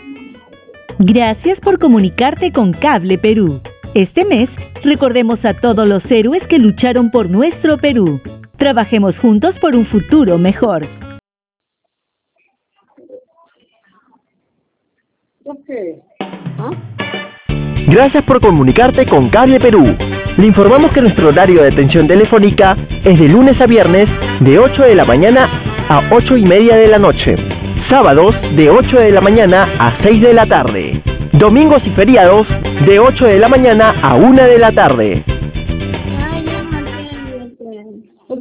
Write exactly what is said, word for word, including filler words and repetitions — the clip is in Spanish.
Gracias por comunicarte con Cable Perú. Este mes, recordemos a todos los héroes que lucharon por nuestro Perú. Trabajemos juntos por un futuro mejor. Gracias por comunicarte con Cable Perú. Le informamos que nuestro horario de atención telefónica es de lunes a viernes de ocho de la mañana a ocho y media de la noche. Sábados de ocho de la mañana a seis de la tarde. Domingos y feriados de ocho de la mañana a una de la tarde.